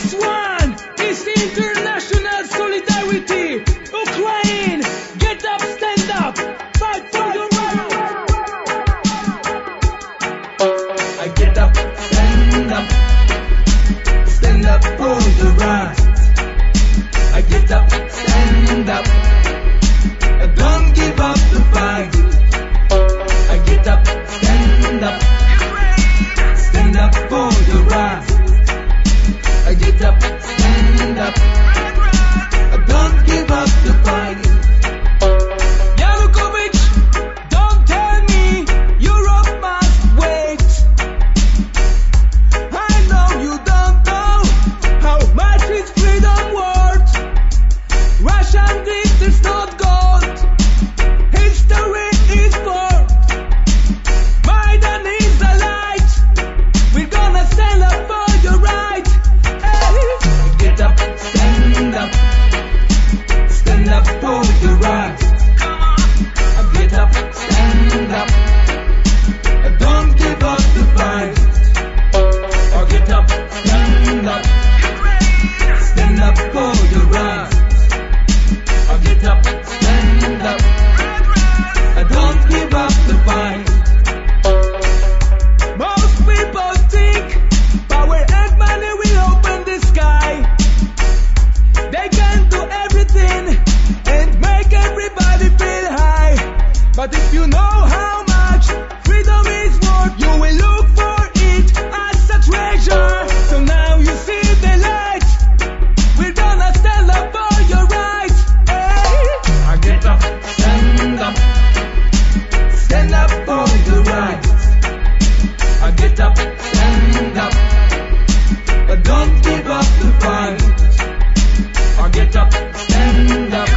one is international solidarity. Ukraine, get up, stand up, fight for your right. I get up, stand up for your right. I get up, stand up, don't give up the fight. I get up, stand up for your right. I get up, stand up, don't give up the fight. Yanukovych, don't tell me Europe must wait. I know you don't know how much is freedom worth. Russian greed is not gold. History is forged. Maidan is the light. We're gonna stand up for your right. Hey. Get up, stand up for your right. Get up, stand up, don't give up the fight. Or get up, stand up for your right. Or get up, stand up, don't give up the fight. Most people think power and money will open the sky. They can do everything and make everybody feel high. But if you know how much freedom is worth, you will look for it as a treasure. So now you see the light. We're gonna stand up for your right. Hey. I get up, stand up for your right. I get up, stand up, but don't give up the fight. I get up, stand up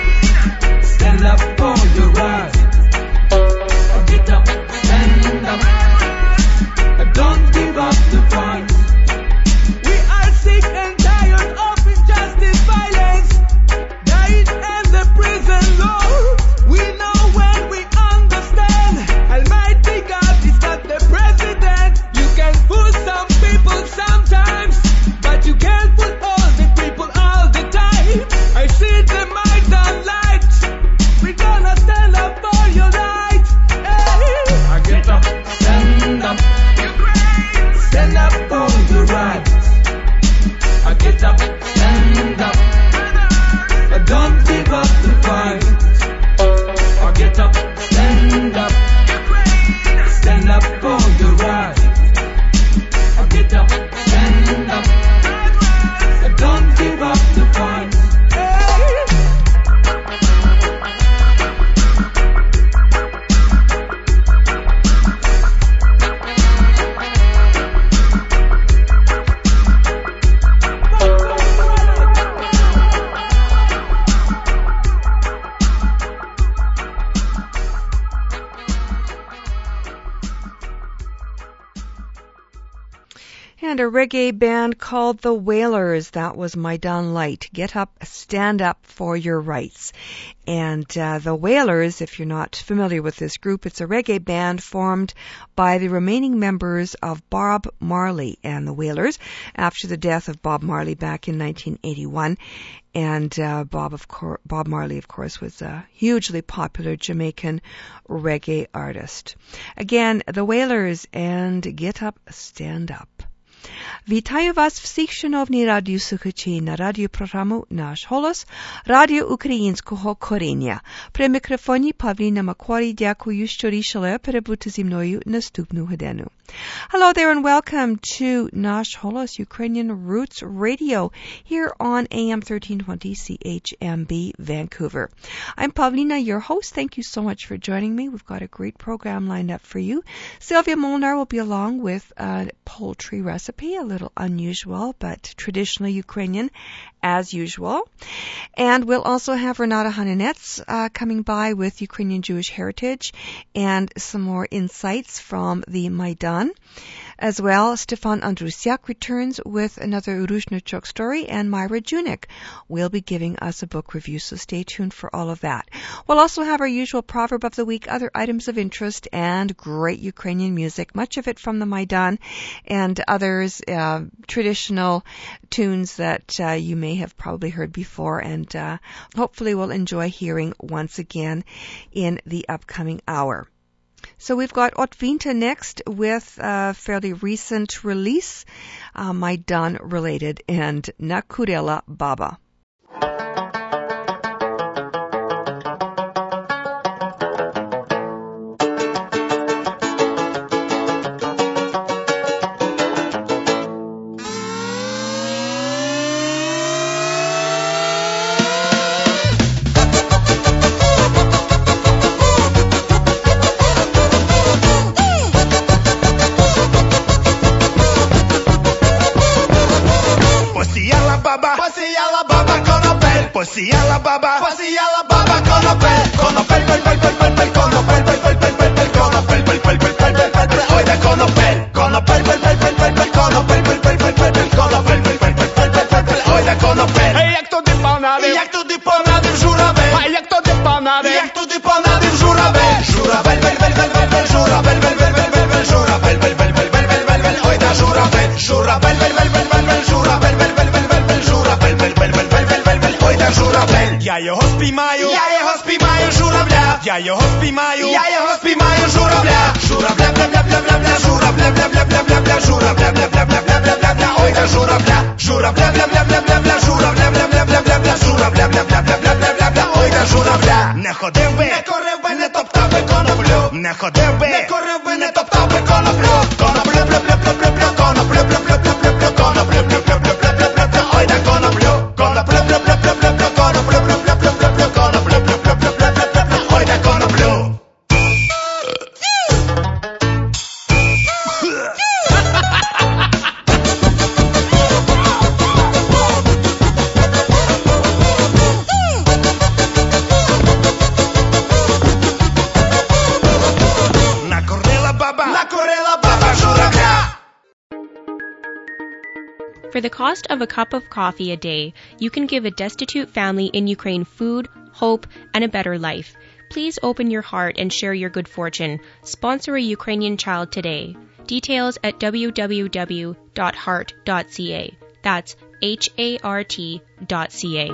for your right. I get up, stand up, don't give up the fight. We are sick and tired of injustice, violence, dying and the prison law. We know when we understand. Almighty God is not the president. You can fool some people sometimes, but you can't fool all the people all the time. I see the Maidan light. We're gonna stand up for your right. Hey. I get up, stand up for your right. I get up, stand up, don't give up the fight. I get up, stand up for your right. I get up, stand up, don't give up the fight. And a reggae band called The Wailers. That was Maidan Light. Get up, stand up for your rights. And The Wailers, if you're not familiar with this group, it's a reggae band formed by the remaining members of Bob Marley and The Wailers after the death of Bob Marley back in 1981. And Bob Marley, of course, was a hugely popular Jamaican reggae artist. Again, The Wailers and Get Up, Stand Up. Вітаю вас всіх, шановні радіослухачі, на радіопрограму «Наш голос» Радіо Українського коріння. При мікрофоні Павліна Макварі. Дякую, що рішили перебути зі мною наступну годину. Hello there and welcome to Nash Holos Ukrainian Roots Radio here on AM 1320 CHMB Vancouver. I'm Pavlina, your host. Thank you so much for joining me. We've got a great program lined up for you. Sylvia Molnar will be along with a poultry recipe, a little unusual but traditionally Ukrainian as usual. And we'll also have Renata Hananets coming by with Ukrainian Jewish heritage and some more insights from the Maidan Maidan. As well, Stefan Andrusiak returns with another Rózhniczuk story, and Myra Junik will be giving us a book review, so stay tuned for all of that. We'll also have our usual proverb of the week, other items of interest, and great Ukrainian music, much of it from the Maidan, and others, traditional tunes that you may have probably heard before, and hopefully will enjoy hearing once again in the upcoming hour. So we've got Otvinta next with a fairly recent release, Maidan related, and Nakurela Baba. Posijala baba konopel, konopel, pel, pel, pel, pel, pel, konopel, pel, pel, pel, pel, pel, konopel, pel, pel, pel, pel, pel, pel, pel, ojda konopel, konopel, pel, pel, pel, pel, pel, konopel, pel, pel, pel, pel, pel, konopel, pel, pel, pel, pel, pel, pel, pel, ojda konopel. Hej, jak to dypanady, Jak tudy ponady w żurawel, a jak to dypanady, jak tudy ponady w żurawel, żurawel, bel, bel, bel, bel, bel, żurawel, bel, bel, bel, bel, bel, żurawel, bel, bel, bel, bel, bel, bel, bel, ojda żurawel, żurawel, bel, bel, bel, bel, bel, żurawel, bel, bel, bel, bel, bel, żurawel, bel, bel, bel, bel, bel, bel, bel, ojda żurawel. ja його спіймаю, żurawla, я його спіймаю, żurawla, żurawla, bla, bla, bla, bla, bla, żurawla, bla, bla, bla, bla, bla, żurawla, bla, bla, bla, bla, bla, bla, bla, ojda żurawla, żurawla, bla, bla, bla, bla, bla, żurawla, bla, bla, bla, bla, bla, żurawla, bla, bla, bla, bla, bla, bla, bla, ojda żurawla. не ходив би, Не корив би, не топтав би коноплю, не ходив би, не корив би, не топтав би коноплю, коноплю, бля, бля, бля, бля, бля, коноплю, бля, бля, бля, бля, бля, коноплю, бля, бля, бля, бля, бля, бля, бля, ojda konoplю, konoplю, bля, bля, bля, bля, bля, konoplю, bля, bля, bля, bля, bля, konoplю, bля, bля, bля, bля, bля, bля, ojda konoplю. For the cost of a cup of coffee a day, you can give a destitute family in Ukraine food, hope, and a better life. Please open your heart and share your good fortune. Sponsor a Ukrainian child today. Details at www.heart.ca. That's HART.ca.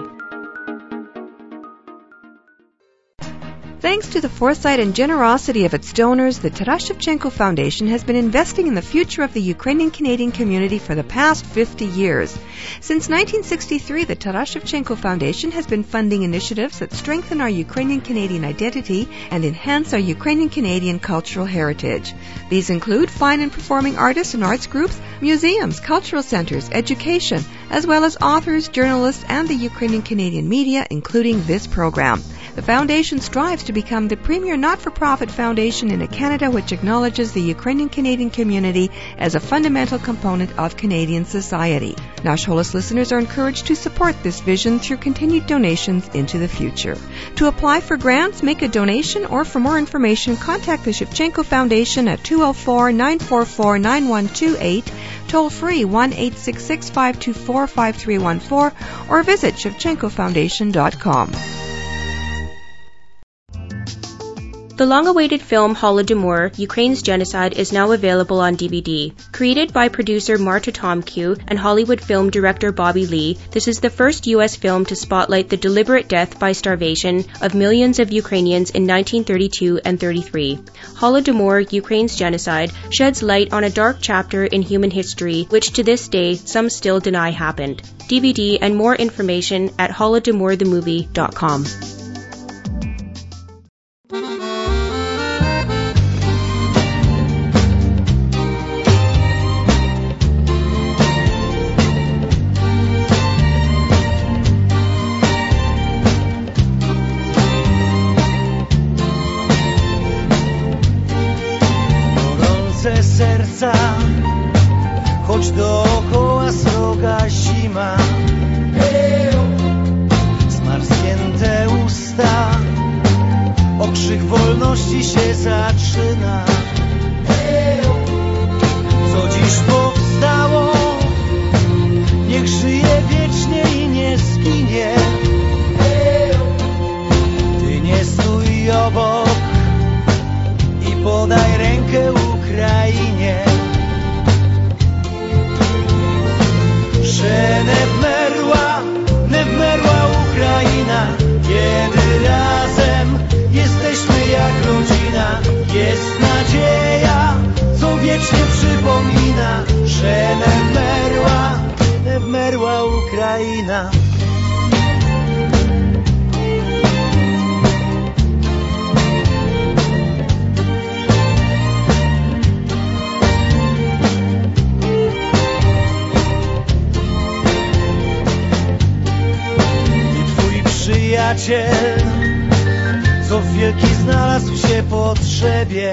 Thanks to the foresight and generosity of its donors, the Taras Shevchenko Foundation has been investing in the future of the Ukrainian-Canadian community for the past 50 years. Since 1963, the Taras Shevchenko Foundation has been funding initiatives that strengthen our Ukrainian-Canadian identity and enhance our Ukrainian-Canadian cultural heritage. These include fine and performing artists and arts groups, museums, cultural centers, education, as well as authors, journalists, and the Ukrainian-Canadian media, including this program. The foundation strives to become the premier not-for-profit foundation in a Canada which acknowledges the Ukrainian-Canadian community as a fundamental component of Canadian society. Nash Holos listeners are encouraged to support this vision through continued donations into the future. To apply for grants, make a donation, or for more information, contact the Shevchenko Foundation at 204-944-9128, toll free 1-866-524-5314, or visit shevchenkofoundation.com. The long-awaited film Holodomor, Ukraine's Genocide, is now available on DVD. Created by producer Marta Tomkiw and Hollywood film director Bobby Lee, this is the first U.S. film to spotlight the deliberate death by starvation of millions of Ukrainians in 1932 and 33. Holodomor, Ukraine's Genocide, sheds light on a dark chapter in human history which to this day some still deny happened. DVD and more information at holodomorthemovie.com. Serca, choć dookoła sroga zima, zmarznięte usta, okrzyk wolności się zaczyna. przyjaciel, co wielki znalazł się potrzebie.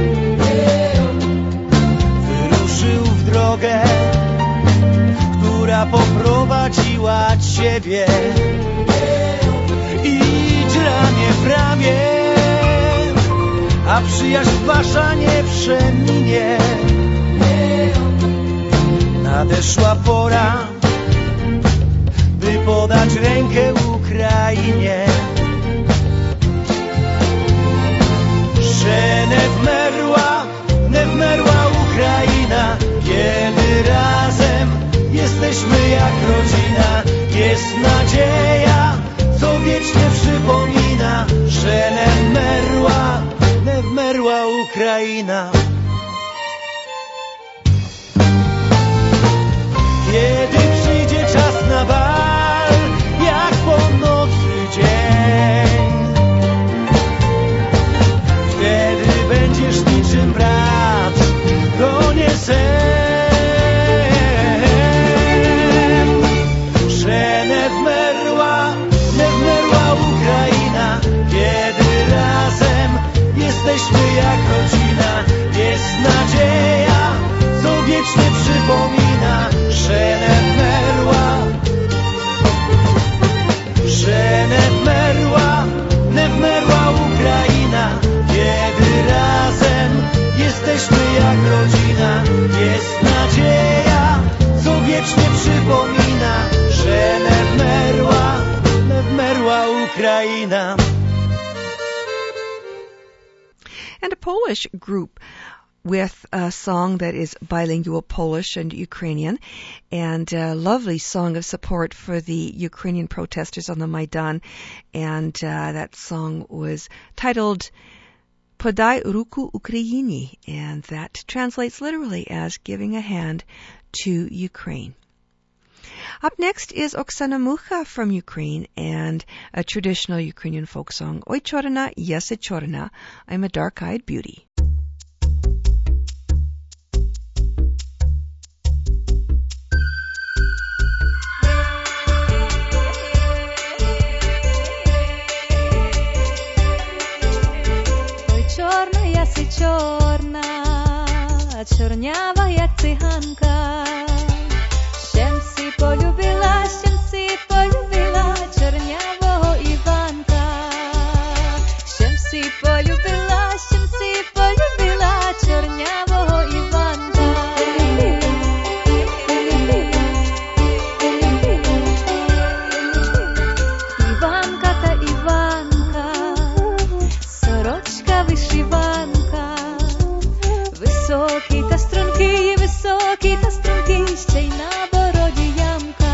Wyruszył w drogę, która poprowadziła Ciebie. Idź ramię w ramię, a przyjaźń wasza nie przeminie. Nadeszła pora, by podać rękę Ukrainie. Że nie wmerła Ukraina, kiedy razem jesteśmy jak rodzina. Jest nadzieja, co wiecznie przypomina, że nie wmerła Ukraina. Kiedy przyjdzie czas na bal, jak północny dzień, wtedy będziesz niczym brat, to nie sen. Że nie wmerła Ukraina, kiedy razem jesteśmy jak rodzina. Jest nadzieja, co wiecznie przypomina, że nie wmerła Ukraina, kiedy razem jesteśmy jak rodzina. Jest nadzieja, co wiecznie przypomina, że nie wmerła Ukraina. And a Polish group with a song that is bilingual Polish and Ukrainian, and a lovely song of support for the Ukrainian protesters on the Maidan. And that song was titled Podaj ruku Ukraini, and that translates literally as giving a hand to Ukraine. Up next is Oksana Mucha from Ukraine and a traditional Ukrainian folk song, Oi Chorna, Yese Chorna, I'm a Dark-Eyed Beauty. Чорна, чорнява, як циганка. Щемсі полюбила, чорнявого Іванка. Щемсі полюбила, чорнявого Іванка. Іванка та Іванка, сорочка вишиванка. Високі та струнки, ще й на бороді ямка.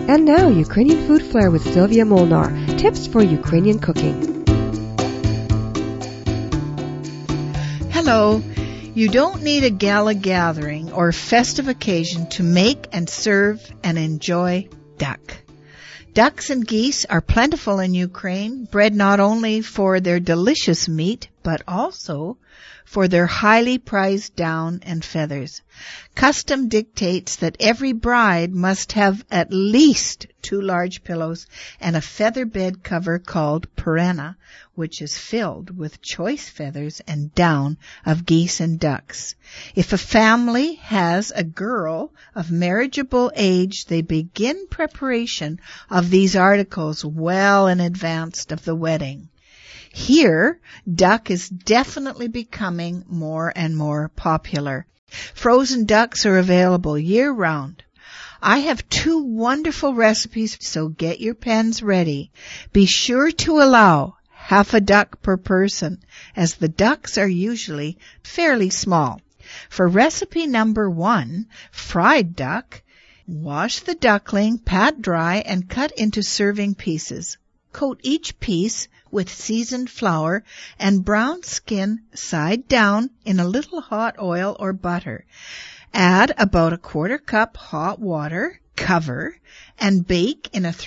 And now, Ukrainian Food Flair with Sylvia Molnar. Tips for Ukrainian cooking. Hello. You don't need a gala gathering or festive occasion to make and serve and enjoy duck. Ducks and geese are plentiful in Ukraine, bred not only for their delicious meat, but also for their highly prized down and feathers. Custom dictates that every bride must have at least 2 large pillows and a feather bed cover called perena, which is filled with choice feathers and down of geese and ducks. If a family has a girl of marriageable age, they begin preparation of these articles well in advance of the wedding. Here, duck is definitely becoming more and more popular. Frozen ducks are available year-round. I have 2 wonderful recipes, so get your pens ready. Be sure to allow half a duck per person, as the ducks are usually fairly small. For recipe number 1, fried duck, wash the duckling, pat dry, and cut into serving pieces. Coat each piece with seasoned flour and brown skin side down in a little hot oil or butter. Add about a 1/4 cup hot water, cover, and bake in a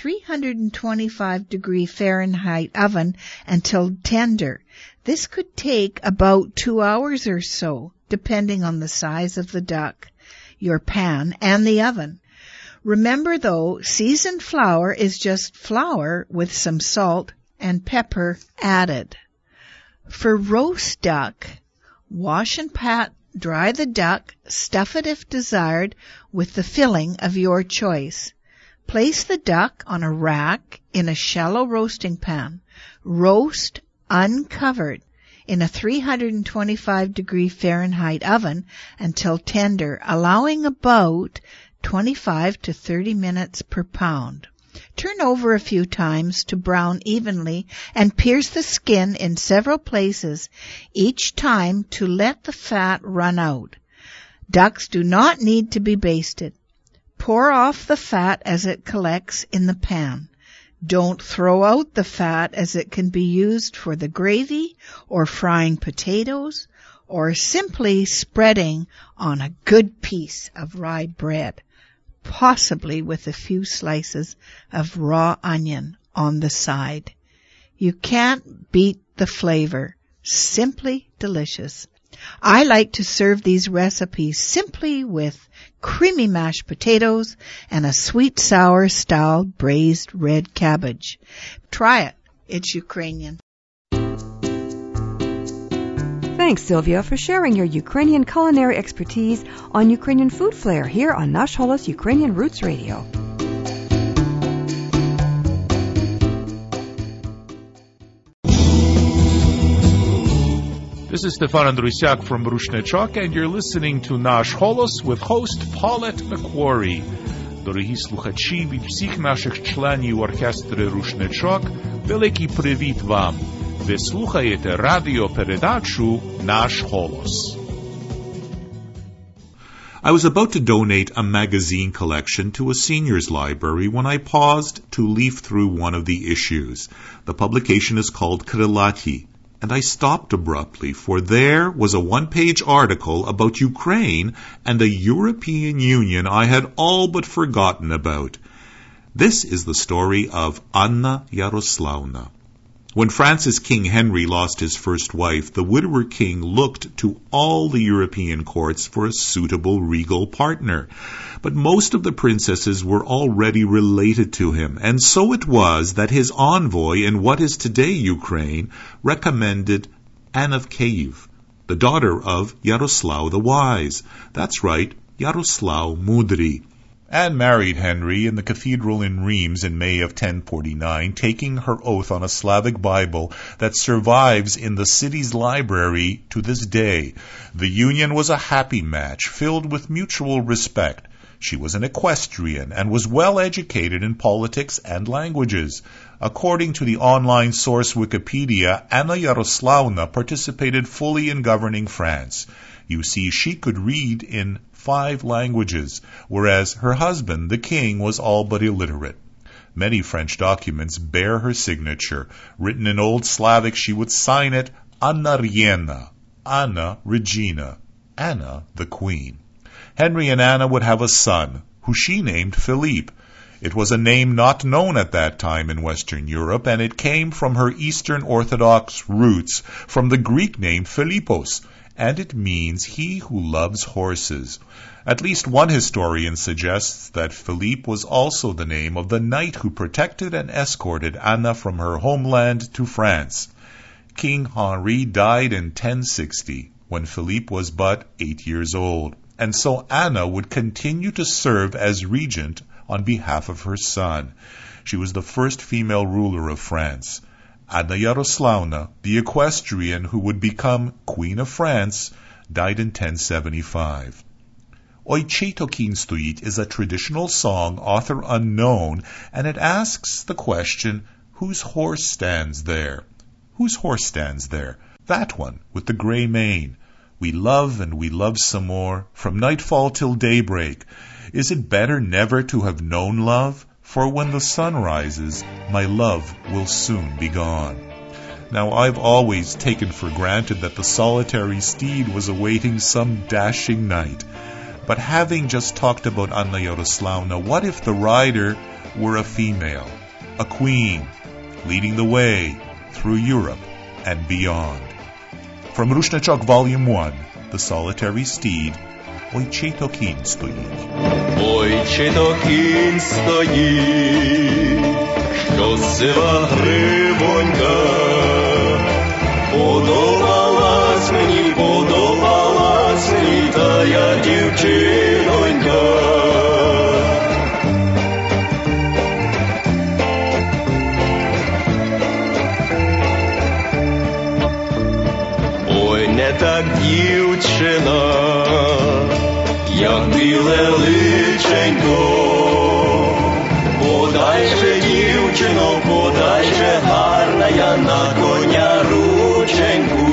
325-degree Fahrenheit oven until tender. This could take about 2 hours or so, depending on the size of the duck, your pan, and the oven. Remember, though, seasoned flour is just flour with some salt and pepper added. For roast duck, wash and pat dry the duck, stuff it if desired with the filling of your choice. Place the duck on a rack in a shallow roasting pan. Roast uncovered in a 325-degree Fahrenheit oven until tender, allowing about 25 to 30 minutes per pound. Turn over a few times to brown evenly and pierce the skin in several places each time to let the fat run out. Ducks do not need to be basted. Pour off the fat as it collects in the pan. Don't throw out the fat, as it can be used for the gravy or frying potatoes or simply spreading on a good piece of rye bread, possibly with a few slices of raw onion on the side. You can't beat the flavor. Simply delicious. I like to serve these recipes simply with creamy mashed potatoes and a sweet sour style braised red cabbage. Try it. It's Ukrainian. Thanks, Sylvia, for sharing your Ukrainian culinary expertise on Ukrainian Food Flair here on Nash Holos Ukrainian Roots Radio. This is Stefan Andrusiak from Rushnechok, and you're listening to Nash Holos with host Paulette McQuarrie. Дорогі слухачі, від всіх наших членів оркестру Рушничок, великий привіт вам. Ви слухаєте радіопередачу «Наш голос». I was about to donate a magazine collection to a seniors library when I paused to leaf through one of the issues. The publication is called Krylati, and I stopped abruptly, for there was a one-page article about Ukraine and the European Union I had all but forgotten about. This is the story of Anna Yaroslavna. When France's King Henry lost his first wife, the widower king looked to all the European courts for a suitable regal partner. But most of the princesses were already related to him, and so it was that his envoy in what is today Ukraine recommended Anne of Kiev, the daughter of Yaroslav the Wise. That's right, Yaroslav Mudry. Anne married Henry in the cathedral in Reims in May of 1049, taking her oath on a Slavic Bible that survives in the city's library to this day. The union was a happy match, filled with mutual respect. She was an equestrian and was well educated in politics and languages. According to the online source Wikipedia, Anna Yaroslavna participated fully in governing France. You see, she could read in 5 languages, whereas her husband, the king, was all but illiterate. Many French documents bear her signature. Written in Old Slavic, she would sign it Anna Riena, Anna Regina, Anna the Queen. Henry and Anna would have a son, who she named Philippe. It was a name not known at that time in Western Europe, and it came from her Eastern Orthodox roots, from the Greek name Philippos, and it means he who loves horses. At least one historian suggests that Philippe was also the name of the knight who protected and escorted Anna from her homeland to France. King Henri died in 1060, when Philippe was but 8 years old, and so Anna would continue to serve as regent on behalf of her son. She was the first female ruler of France. Anna Yaroslavna, the equestrian who would become Queen of France, died in 1075. Oj to kīn stojí is a traditional song, author unknown, and it asks the question, whose horse stands there? Whose horse stands there? That one, with the gray mane. We love and we love some more, from nightfall till daybreak. Is it better never to have known love? For when the sun rises, my love will soon be gone. Now, I've always taken for granted that the solitary steed was awaiting some dashing knight. But having just talked about Anna Yaroslavna, what if the rider were a female, a queen, leading the way through Europe and beyond? From Rushnechok Volume 1, The Solitary Steed, Oj to kīn stojí. Oj to kīn stojí, красива гривонька, подобалась мені тая дівчинонька. Ой, не так дівчина, як біле личенько, подай же, дівчино, подай же, гарна я на коня рученьку.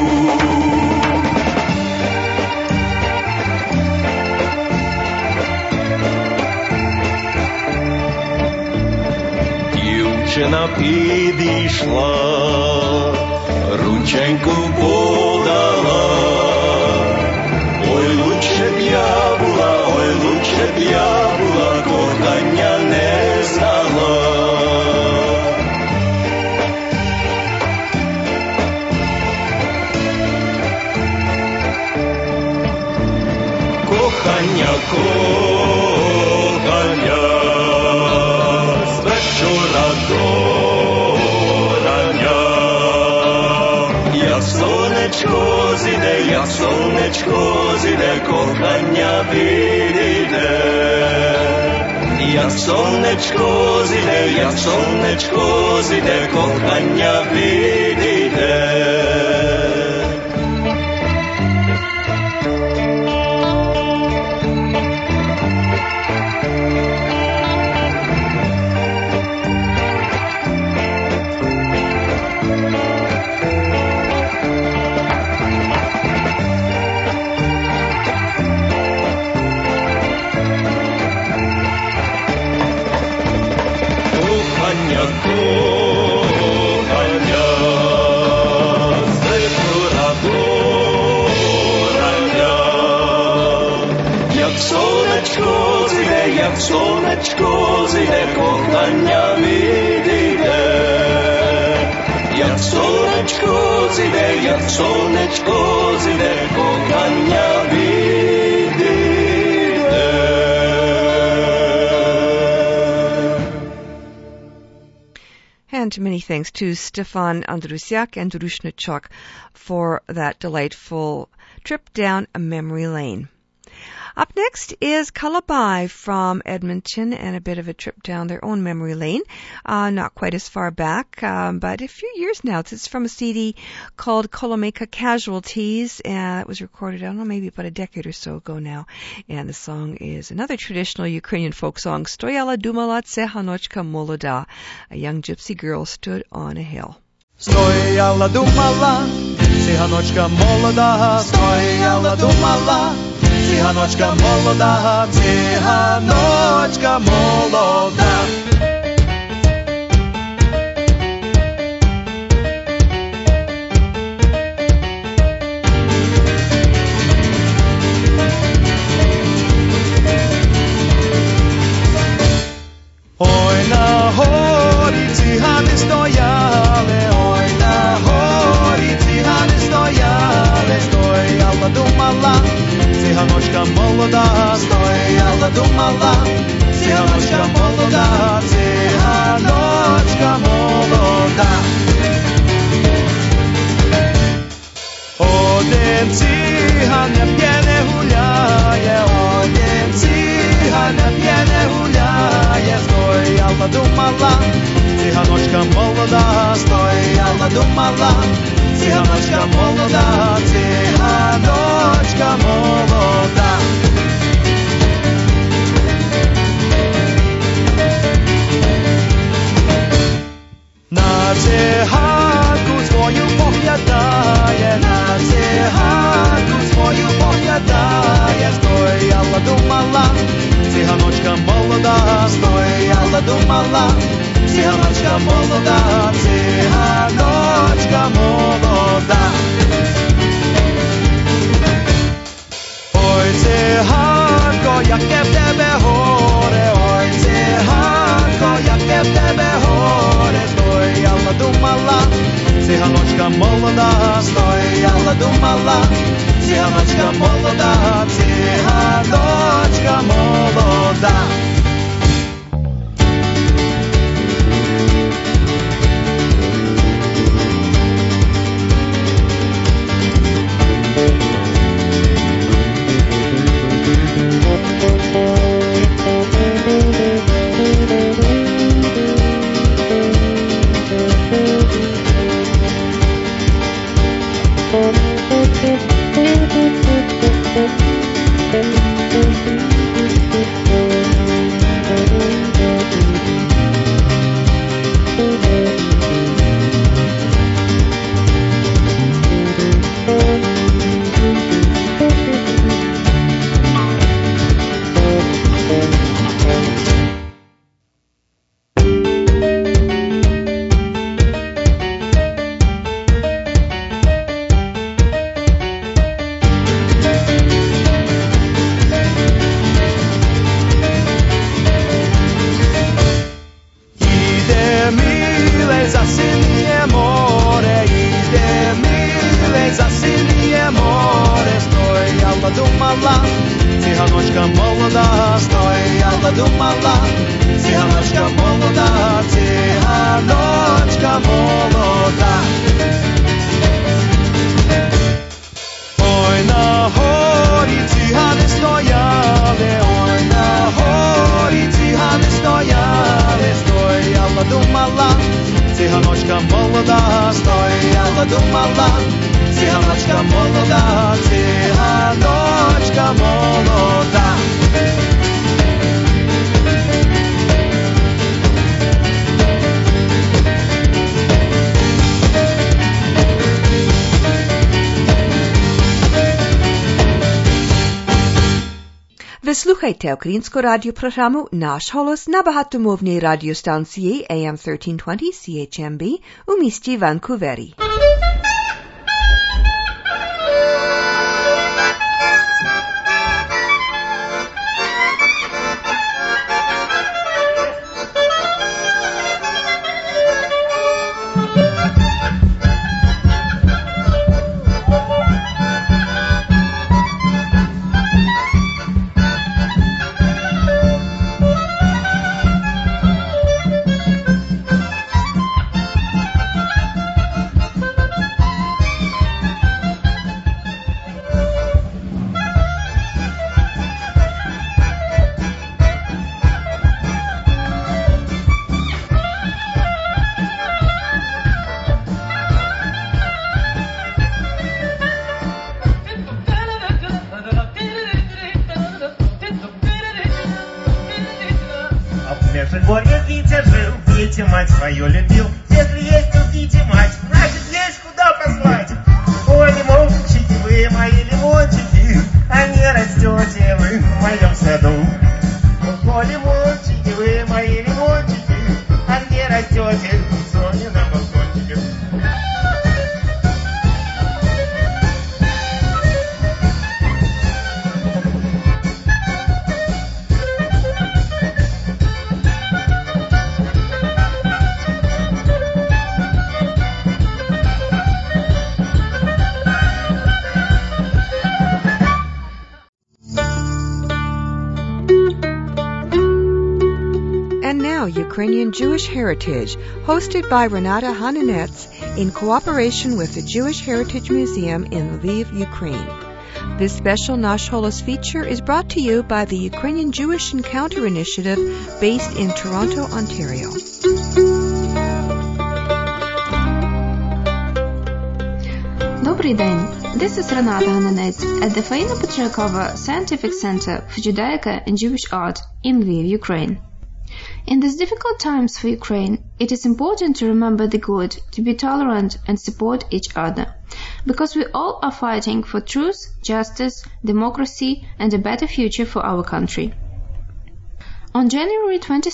Дівчина підійшла, рученьку подала. Ой, лучше б я була, кохання не знала. Кохання, з вечора до рання, як сонечко зійде, кохання відійде. Як сонечко зійде, кохання відійде. Як сонечко зійде, кохання відійде. Як сонечко зійде, кохання відійде. And many thanks to Stefan Andrusiak and Rushnechok for that delightful trip down a memory lane. Up next is Kalabai from Edmonton, and a bit of a trip down their own memory lane. Not quite as far back, but a few years now. It's from a CD called Kolomeka Casualties, and it was recorded, I don't know, maybe about a decade or so ago now. And the song is another traditional Ukrainian folk song, Stoyala Dumala Tsehanochka Stoyala dumala, циганочка молода стояла, думала, циганочка молода, циганочка молода. Ой, на горі цигани стояли, ой, на горі цигани стояли, стояла, думала, циганочка молода, стояла, думала, циганочка молода, циганочка молода. Один циган не п'є, не гуляє, один циган не п'є, не гуляє, стояла, думала, циганочка молода, стояла, думала, циганочка молода, циганочка молода. На циганку свою поглядає, на циганку свою поглядає, стояла, думала, циганочка молода, стояла, думала, циганочка молода, циганочка молода. Ой, циганко, яке в тебе горе, ой, циганко, яке в тебе горе, стояла, думала, циганочка молода, стояла, думала, циганочка молода, циганочка молода. Ви слухайте українську радіопрограму «Наш голос» на багатомовній радіостанції AM 1320 CHMB у місті Ванкувері. Межгорье Витя жил, Витя мать свою любил. Если есть тут Витя мать, значит есть куда послать. вы мои лимончики, а не растете вы в моем саду. О, лимончики, вы мои лимончики, а не растете в зоне на балкончике. And now, Ukrainian Jewish Heritage, hosted by Renata Hananets in cooperation with the Jewish Heritage Museum in Lviv, Ukraine. This special Nash Holos feature is brought to you by the Ukrainian Jewish Encounter Initiative based in Toronto, Ontario. Добрий день. This is Renata Hananets at the Faina Petrakova Scientific Center for Judaica and Jewish Art in Lviv, Ukraine. In these difficult times for Ukraine, it is important to remember the good, to be tolerant and support each other, because we all are fighting for truth, justice, democracy and a better future for our country. On January 22,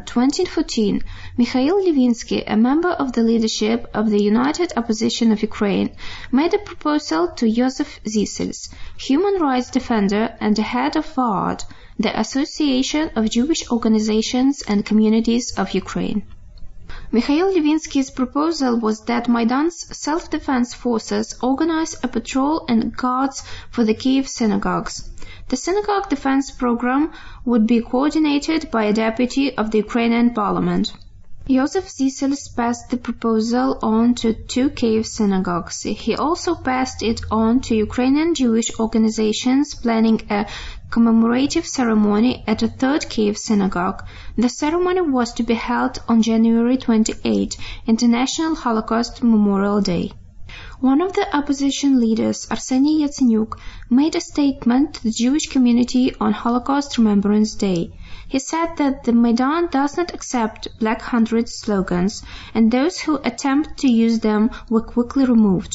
2014, Mikhail Levinsky, a member of the leadership of the United Opposition of Ukraine, made a proposal to Joseph Zisels, human rights defender and the head of VAAD, the Association of Jewish Organizations and Communities of Ukraine. Mikhail Levinsky's proposal was that Maidan's self-defense forces organize a patrol and guards for the Kiev synagogues. The synagogue defense program would be coordinated by a deputy of the Ukrainian parliament. Joseph Zisels passed the proposal on to 2 Kiev synagogues. He also passed it on to Ukrainian Jewish organizations planning a commemorative ceremony at a 3rd Kiev synagogue. The ceremony was to be held on January 28, International Holocaust Memorial Day. One of the opposition leaders, Arseniy Yatsenyuk, made a statement to the Jewish community on Holocaust Remembrance Day. He said that the Maidan does not accept Black Hundreds slogans, and those who attempt to use them were quickly removed.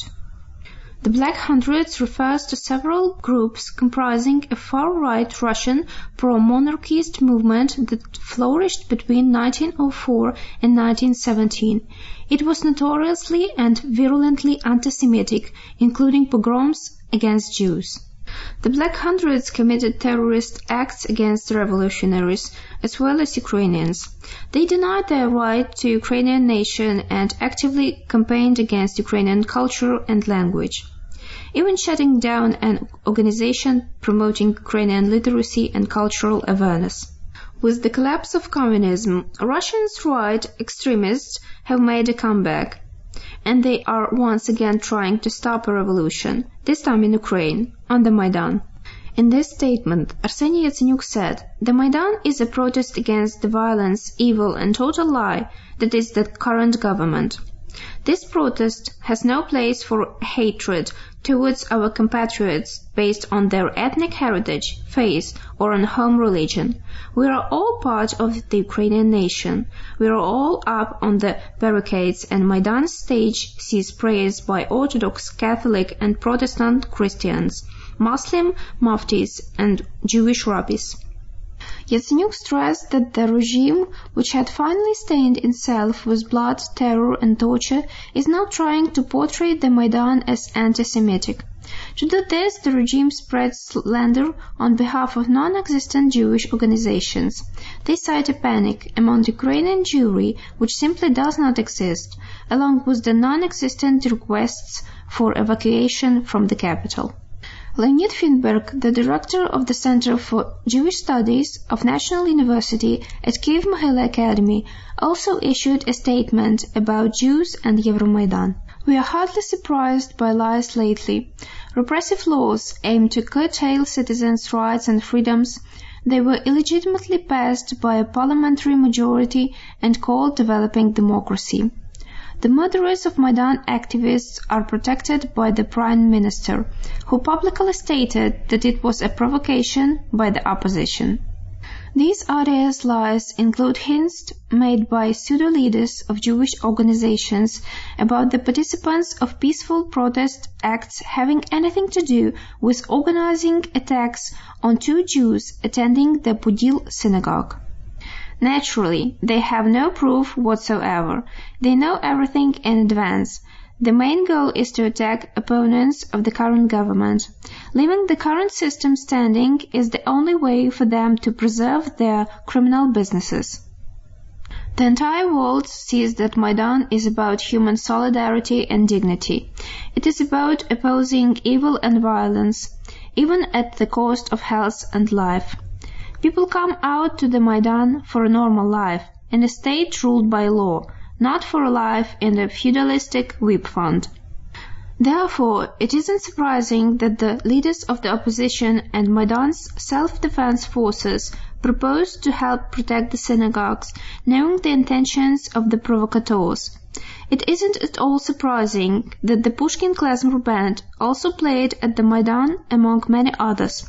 The Black Hundreds refers to several groups comprising a far-right Russian pro-monarchist movement that flourished between 1904 and 1917. It was notoriously and virulently anti-Semitic, including pogroms against Jews. The Black Hundreds committed terrorist acts against revolutionaries, as well as Ukrainians. They denied their right to Ukrainian nation and actively campaigned against Ukrainian culture and language, even shutting down an organization promoting Ukrainian literacy and cultural awareness. With the collapse of communism, Russia's right extremists have made a comeback, and they are once again trying to stop a revolution, this time in Ukraine, on the Maidan. In this statement, Arseniy Yatsenyuk said, "The Maidan is a protest against the violence, evil and total lie that is the current government. This protest has no place for hatred towards our compatriots based on their ethnic heritage, faith, or on home religion. We are all part of the Ukrainian nation. We are all up on the barricades, and Maidan stage sees prayers by Orthodox, Catholic, and Protestant Christians, Muslim muftis, and Jewish rabbis." Yatsenyuk stressed that the regime, which had finally stained itself with blood, terror, and torture, is now trying to portray the Maidan as anti-Semitic. To do this, the regime spreads slander on behalf of non-existent Jewish organizations. They cite a panic among the Ukrainian Jewry, which simply does not exist, along with the non-existent requests for evacuation from the capital. Leonid Finberg, the director of the Center for Jewish Studies of National University at Kyiv-Mohyla Academy, also issued a statement about Jews and Euromaidan. "We are hardly surprised by lies lately. Repressive laws aim to curtail citizens' rights and freedoms. They were illegitimately passed by a parliamentary majority and called developing democracy. The murderers of Maidan activists are protected by the Prime Minister, who publicly stated that it was a provocation by the opposition." These odious lies include hints made by pseudo-leaders of Jewish organizations about the participants of peaceful protest acts having anything to do with organizing attacks on 2 Jews attending the Podil synagogue. Naturally, they have no proof whatsoever. They know everything in advance. The main goal is to attack opponents of the current government. Leaving the current system standing is the only way for them to preserve their criminal businesses. The entire world sees that Maidan is about human solidarity and dignity. It is about opposing evil and violence, even at the cost of health and life. People come out to the Maidan for a normal life, in a state ruled by law, not for a life in a feudalistic whip fund. Therefore, it isn't surprising that the leaders of the opposition and Maidan's self-defense forces proposed to help protect the synagogues, knowing the intentions of the provocateurs. It isn't at all surprising that the Pushkin klezmer band also played at the Maidan among many others.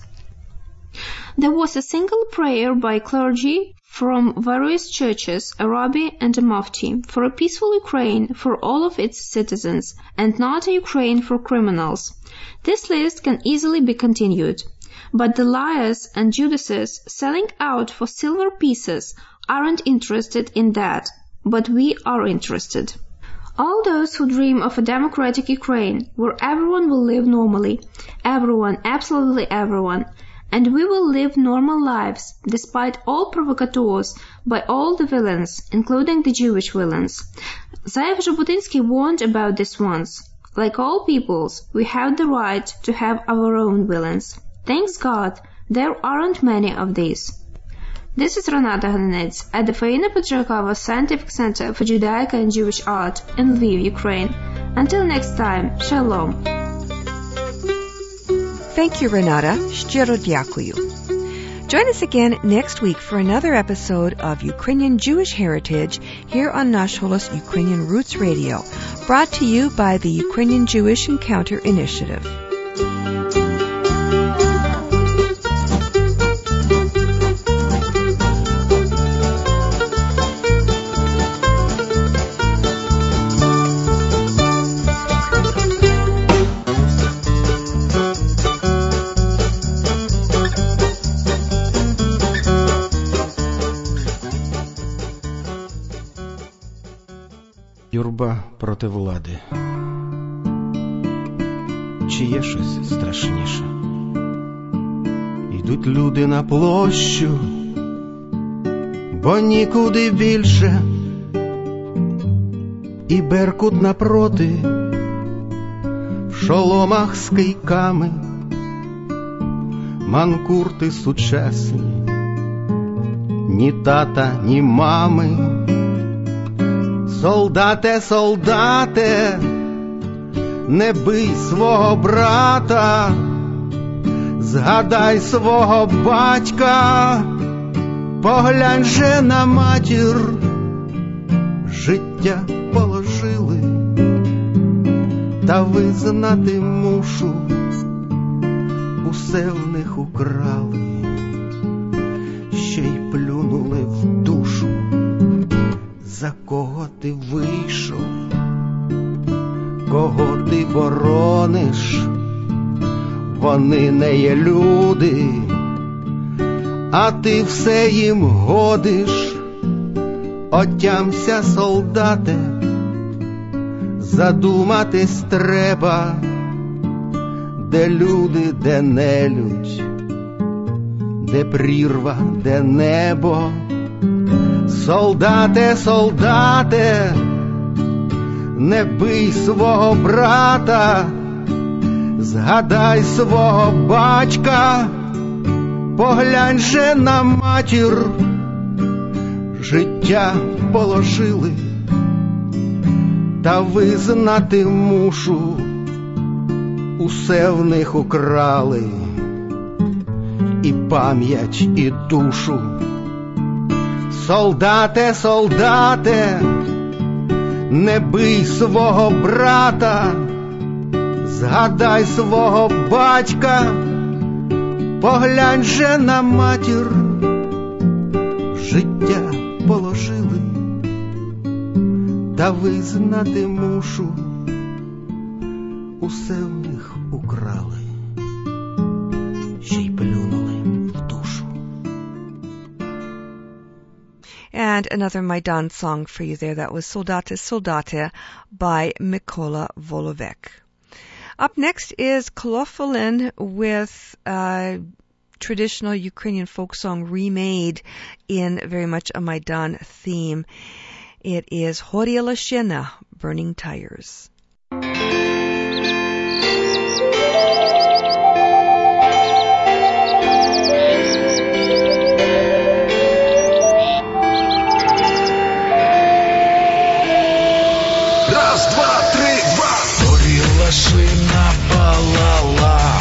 There was a single prayer by clergy from various churches, a rabbi and a mufti, for a peaceful Ukraine for all of its citizens, and not a Ukraine for criminals. This list can easily be continued. But the liars and Judases selling out for silver pieces aren't interested in that, but we are interested. All those who dream of a democratic Ukraine, where everyone will live normally, everyone, absolutely everyone, and we will live normal lives, despite all provocateurs, by all the villains, including the Jewish villains. Zeev Jabotinsky warned about this once. Like all peoples, we have the right to have our own villains. Thanks God, there aren't many of these. This is Renata Hananets at the Faina Petrakova Scientific Center for Judaica and Jewish Art in Lviv, Ukraine. Until next time, Shalom. Thank you, Renata. Щиро дякую. Join us again next week for another episode of Ukrainian Jewish Heritage here on Nash Holos Ukrainian Roots Radio, brought to you by the Ukrainian Jewish Encounter Initiative. Юрба проти влади. Чи є щось страшніше? Йдуть люди на площу, бо нікуди більше. І Беркут напроти, в шоломах з кийками, манкурти сучасні, ні тата, ні мами. Солдате, солдате, не бий свого брата, згадай свого батька, поглянь же на матір, життя положили, та визнати мушу, усе в них украли, ще й плюнули в душу. За кого ти вийшов, кого ти борониш? Вони не є люди, а ти все їм годиш. Отямся, солдате, задуматись треба, де люди, де нелюдь, де прірва, де небо. Солдате, солдате, не бий свого брата, згадай свого батька, поглянь же на матір, життя положили, та визнати мушу, усе в них украли, і пам'ять, і душу. Солдате, солдате, не бий свого брата, згадай свого батька, поглянь же на матір, життя положили, та визнати мушу, усе в них украли, ще й плюнули в душу. And another Maidan song for you there. That was Soldate Soldate by Mikola Volovek. Up next is Kolofalin with traditional Ukrainian folk song remade in very much a Maidan theme. It is Horia Lashina, Burning Tires. Раз, два, три, два. Горіла шина палала,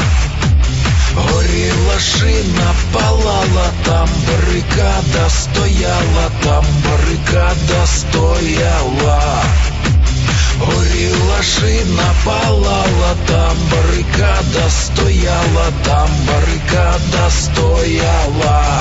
горіла шина палала, там барикада стояла, там барикада стояла. Горіла шина палала, там барикада стояла, там барикада стояла,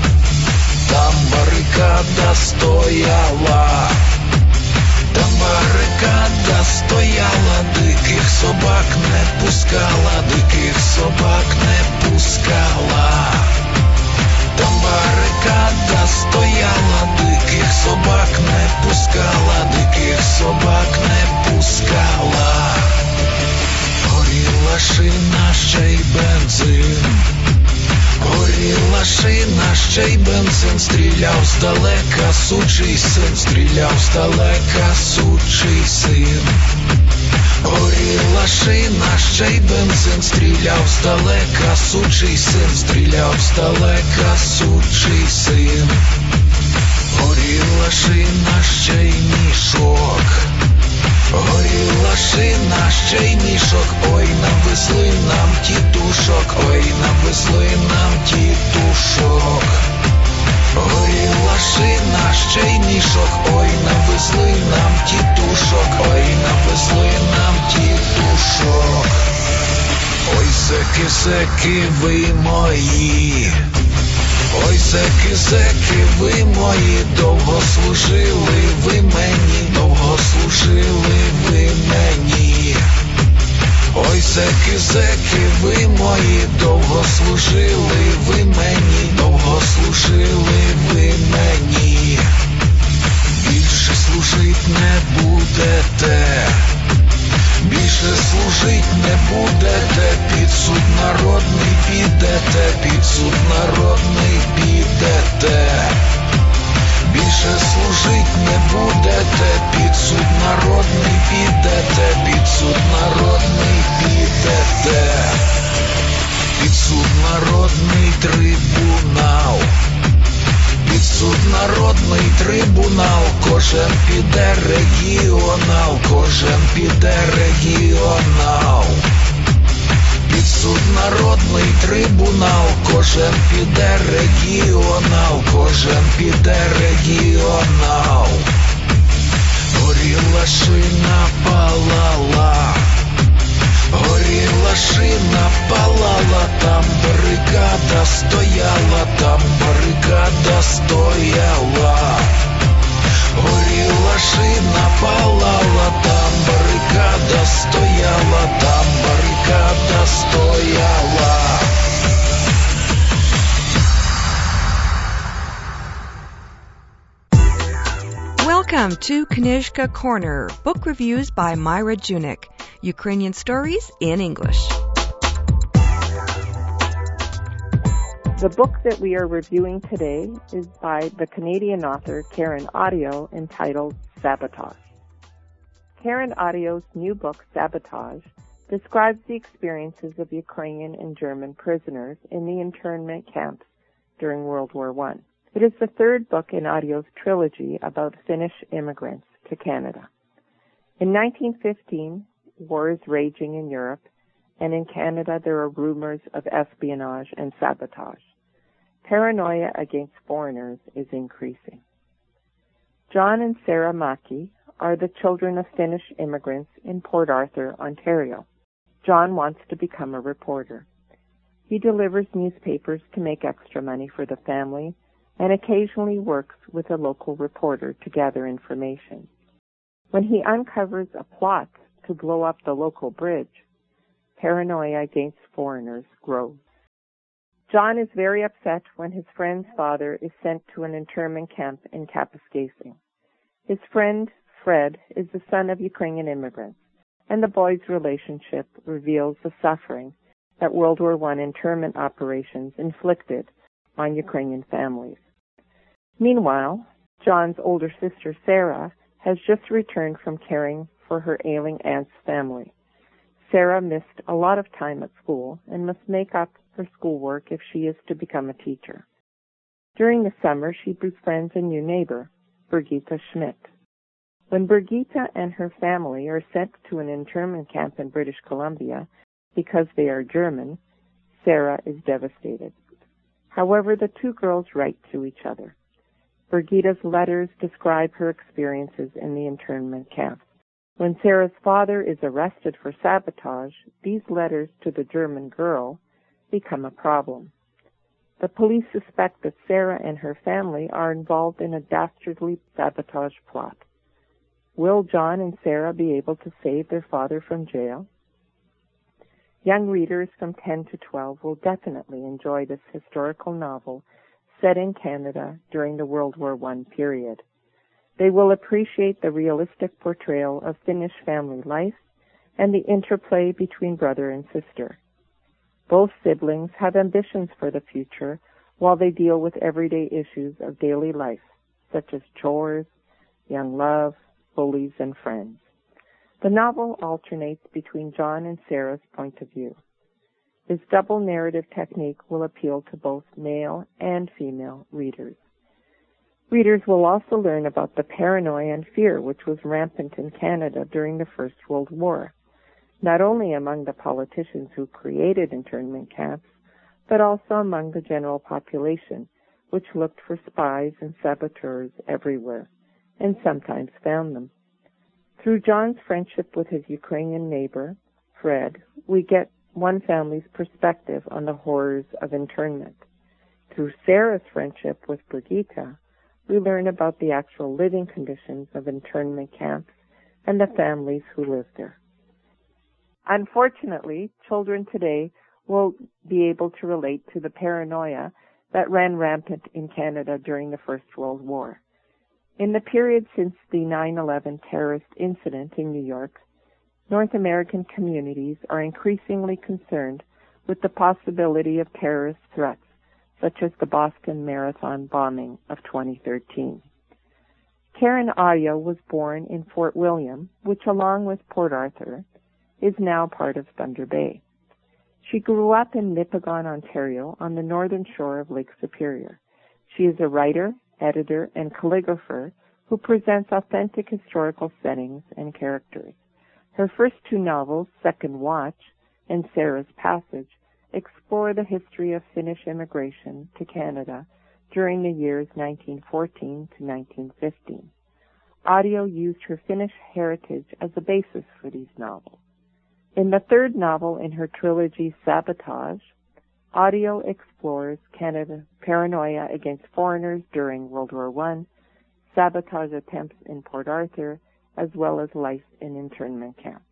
там барикада стояла. Там барикада стояла, диких собак не пускала, диких собак не пускала. Там барикада стояла, диких собак не пускала, диких собак не пускала. Горіла шина, ще й бензин, горіла шина, ще й бензин, стріляв здалека сучий син, стріляв здалека сучий син. Горіла шина, ще й бензин, стріляв здалека сучий син, стріляв здалека сучий син. Горіла шина, ще й мішок, горіла шина, ще й мішок, ой, навезли нам тітушок, ой, навезли нам тітушок. Горіла шина, ще й мішок, ой, навезли нам тітушок, ой, навезли нам тітушок. Ой, зеки, зеки, ви мої, ой, зеки, зеки, ви мої, довго служили ви мені, довго служили ви мені. Ой, зеки, зеки, ви мої, довго служили ви мені, довго служили ви мені. Більше служить не будете, більше служить не будете, під суд народний підете, під суд народний підете. Більше служить не будете, під суд народний підете, під суд народний підете. Під суд народний трибунал, під суд народний трибунал, кожен піде регіонал, кожен піде регіонал. Під суд народний трибунал, кожен піде регіонал, кожен піде регіонал. Горіла шина палала, горіла шина палала, там барикада стояла, там барикада стояла. Горіла шина палала, там барикада стояла, там барикада стояла. Welcome to Knyzhka Corner, book reviews by Myra Junik, Ukrainian stories in English. The book that we are reviewing today is by the Canadian author Karen Audio, entitled Sabotage. Karen Audio's new book, Sabotage, describes the experiences of Ukrainian and German prisoners in the internment camps during World War I. It is the third book in Audio's trilogy about Finnish immigrants to Canada. In 1915, war is raging in Europe, and in Canada there are rumors of espionage and sabotage. Paranoia against foreigners is increasing. John and Sarah Maki are the children of Finnish immigrants in Port Arthur, Ontario. John wants to become a reporter. He delivers newspapers to make extra money for the family and occasionally works with a local reporter to gather information. When he uncovers a plot to blow up the local bridge, paranoia against foreigners grows. John is very upset when his friend's father is sent to an internment camp in Kapuskasing. His friend, Fred, is the son of Ukrainian immigrants, and the boy's relationship reveals the suffering that World War I internment operations inflicted on Ukrainian families. Meanwhile, John's older sister, Sarah, has just returned from caring for her ailing aunt's family. Sarah missed a lot of time at school and must make up her schoolwork if she is to become a teacher. During the summer, she befriends a new neighbor, Birgitta Schmidt. When Birgitta and her family are sent to an internment camp in British Columbia because they are German, Sarah is devastated. However, the two girls write to each other. Birgitta's letters describe her experiences in the internment camp. When Sarah's father is arrested for sabotage, these letters to the German girl become a problem. The police suspect that Sarah and her family are involved in a dastardly sabotage plot. Will John and Sarah be able to save their father from jail? Young readers from 10 to 12 will definitely enjoy this historical novel set in Canada during the World War I period. They will appreciate the realistic portrayal of Finnish family life and the interplay between brother and sister. Both siblings have ambitions for the future while they deal with everyday issues of daily life, such as chores, young love, bullies, and friends. The novel alternates between John and Sarah's point of view. This double narrative technique will appeal to both male and female readers. Readers will also learn about the paranoia and fear which was rampant in Canada during the First World War, not only among the politicians who created internment camps, but also among the general population, which looked for spies and saboteurs everywhere, and sometimes found them. Through John's friendship with his Ukrainian neighbor, Fred, we get one family's perspective on the horrors of internment. Through Sarah's friendship with Birgitta, we learn about the actual living conditions of internment camps and the families who live there. Unfortunately, children today will be able to relate to the paranoia that ran rampant in Canada during the First World War. In the period since the 9/11 terrorist incident in New York, North American communities are increasingly concerned with the possibility of terrorist threats, such as the Boston Marathon bombing of 2013. Karen Audio was born in Fort William, which along with Port Arthur, is now part of Thunder Bay. She grew up in Nipigon, Ontario, on the northern shore of Lake Superior. She is a writer, editor, and calligrapher who presents authentic historical settings and characters. Her first two novels, Second Watch and Sarah's Passage, explore the history of Finnish immigration to Canada during the years 1914 to 1915. Audio used her Finnish heritage as a basis for these novels. In the third novel in her trilogy, Sabotage, Audio explores Canada's paranoia against foreigners during World War I, sabotage attempts in Port Arthur, as well as life in internment camps.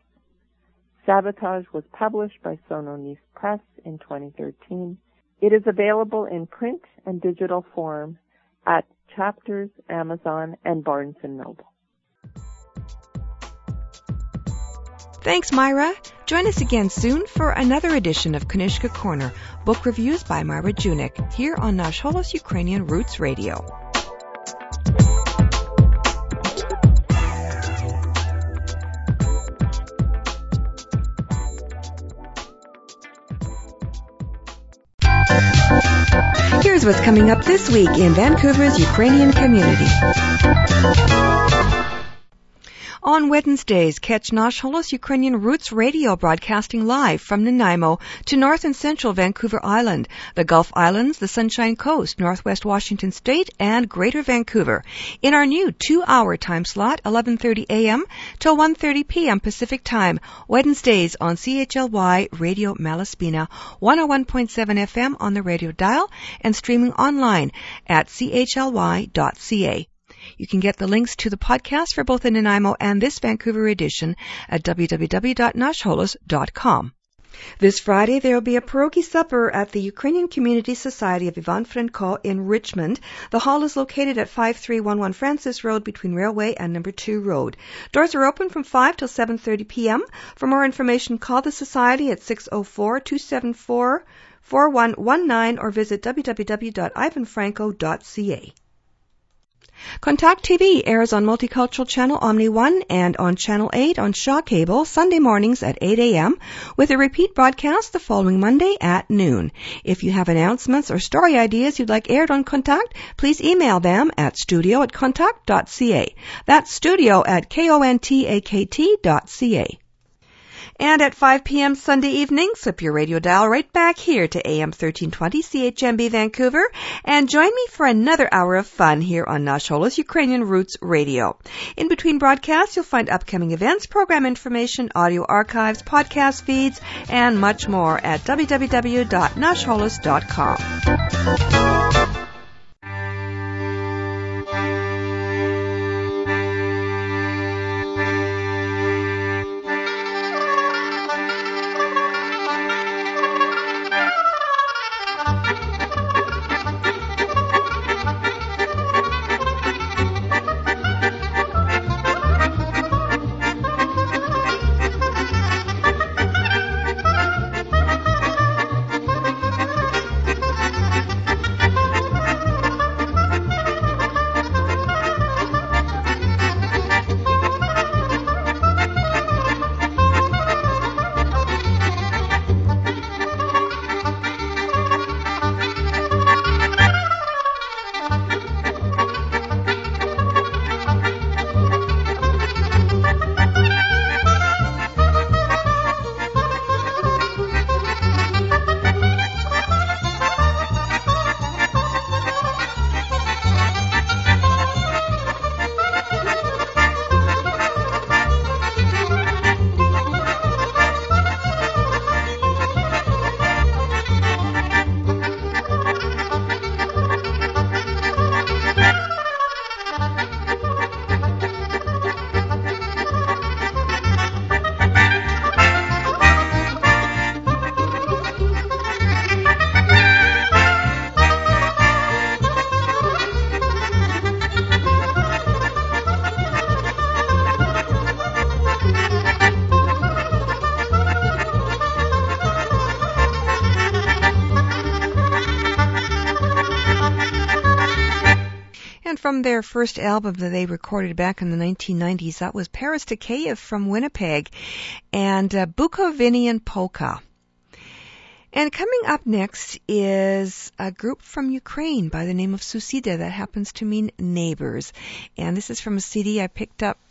Sabotage was published by Sononis Press in 2013. It is available in print and digital form at Chapters, Amazon, and Barnes & Noble. Thanks, Myra. Join us again soon for another edition of Kanishka Corner, book reviews by Myra Junik, here on Nash Holos Ukrainian Roots Radio. Here's what's coming up this week in Vancouver's Ukrainian community. On Wednesdays, catch Nash Holos Ukrainian Roots Radio broadcasting live from Nanaimo to North and Central Vancouver Island, the Gulf Islands, the Sunshine Coast, Northwest Washington State, and Greater Vancouver. In our new 2-hour time slot, 11:30 a.m. till 1:30 p.m. Pacific Time, Wednesdays on CHLY Radio Malaspina, 101.7 FM on the radio dial, and streaming online at chly.ca. You can get the links to the podcast for both the Nanaimo and this Vancouver edition at www.nashholos.com. This Friday, there will be a pierogi supper at the Ukrainian Community Society of Ivan Franko in Richmond. The hall is located at 5311 Francis Road between Railway and Number 2 Road. Doors are open from 5 till 7:30 p.m. For more information, call the Society at 604-274-4119 or visit www.ivanfranco.ca. Contact TV airs on Multicultural Channel Omni 1 and on Channel 8 on Shaw Cable Sunday mornings at 8 a.m. with a repeat broadcast the following Monday at noon. If you have announcements or story ideas you'd like aired on Contact, please email them at studio@contact.ca. That's studio@kontakt.ca. And at 5 p.m. Sunday evening, slip your radio dial right back here to AM 1320 CHMB Vancouver and join me for another hour of fun here on Nash Holos Ukrainian Roots Radio. In between broadcasts, you'll find upcoming events, program information, audio archives, podcast feeds, and much more at www.nashholos.com. From their first album that they recorded back in the 1990s, that was Paris to Kyiv from Winnipeg and Bukovinian Polka. And coming up next is a group from Ukraine by the name of Susida, that happens to mean neighbors. And this is from a CD I picked up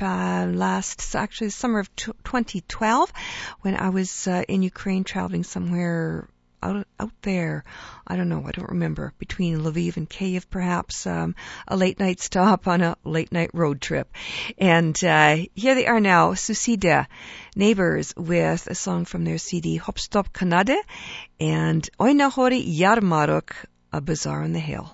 summer of 2012 when I was in Ukraine traveling somewhere out there. I don't remember, between Lviv and Kyiv perhaps, a late night stop on a late night road trip. And here they are now, Susida, Neighbors, with a song from their CD, Hop Stop Kanade, and Oi Nahori Yarmarok, A Bazaar on the Hill.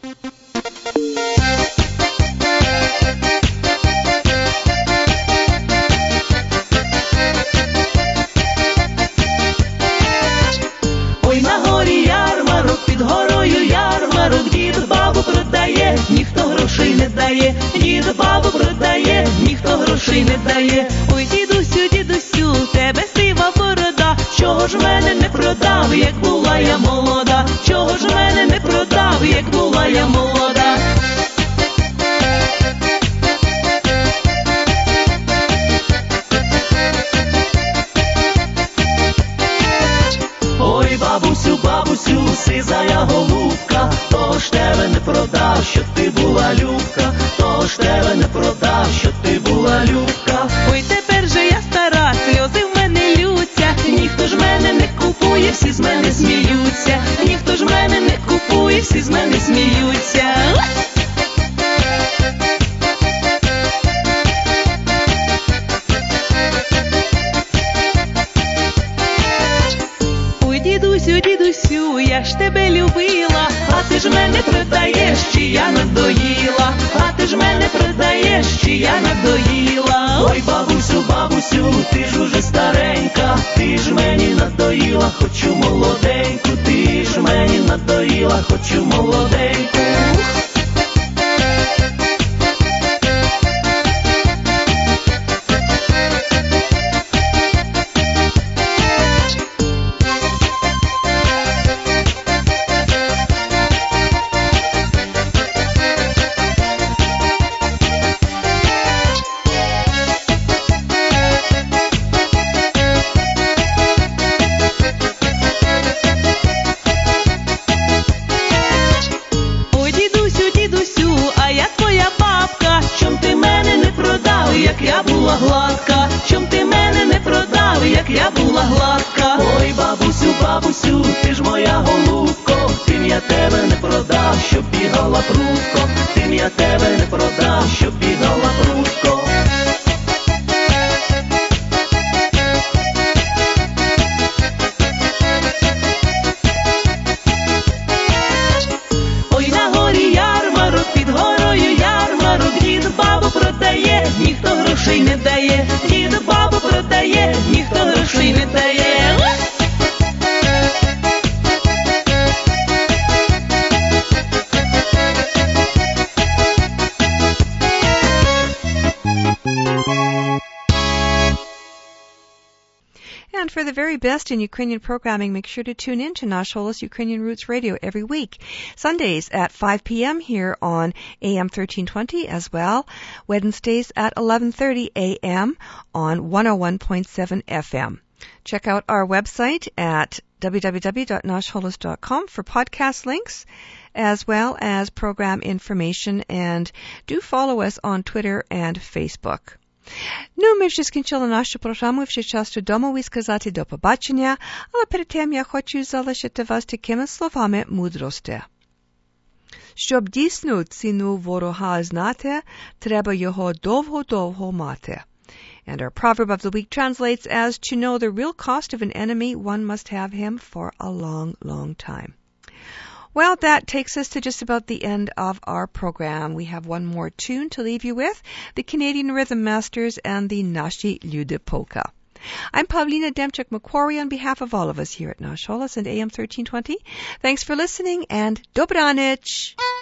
Ой, на горі ярмарок, під горою ярмарок, дід бабу продає, ніхто грошей не дає, дід бабу продає, ніхто грошей не дає. Ой, дідусю, дідусю, тебе сива борода, чого ж мене не продав, як була я молода, чого ж мене не продав, як була я молода. Ой, бабусю, бабусю, сизая голубка, того ж тебе не продав, що ти була любка, того ж тебе не продав, що ти була любка. я ж тебе любила, а ти ж мене продаєш, чи я надоїла, а ти ж мене продаєш, чи я надоїла. Ой, бабусю, бабусю, ти ж уже старенька, ти ж мені надоїла, хочу молоденьку, ти ж мені надоїла, хочу молоденьку. Як я була гладка, чом ти мене не продав, як я була гладка. Ой, бабусю, бабусю, ти ж моя голубко, тим я тебе не продав, щоб бігала прудко, тим я тебе не продав, щоб бігала прудко. Ой, на горі ярмарок, під горою ярмарок, дід бабу продає, ніхто грошей не дає, дід бабу продає, ніхто грошей не дає. And for the very best in Ukrainian programming, make sure to tune in to Nash Holos Ukrainian Roots Radio every week. Sundays at 5 p.m. here on AM 1320 as well. Wednesdays at 11:30 a.m. on 101.7 FM. Check out our website at www.nashholos.com for podcast links as well as program information, and do follow us on Twitter and Facebook. Ну, ми вже скінчили нашу програму, вже час додому і сказати до побачення, але перед тим я хочу залишити вас такими словами мудрості. Щоб дійсну ціну ворога знати, треба його довго-довго мати. And our proverb of the week translates as, to know the real cost of an enemy, one must have him for a long, long time. Well, that takes us to just about the end of our program. We have one more tune to leave you with, the Canadian Rhythm Masters and the Nashi Lude Polka. I'm Pavlina Demchuk-Macquarie on behalf of all of us here at Nash Holos and AM 1320. Thanks for listening, and Dobranich!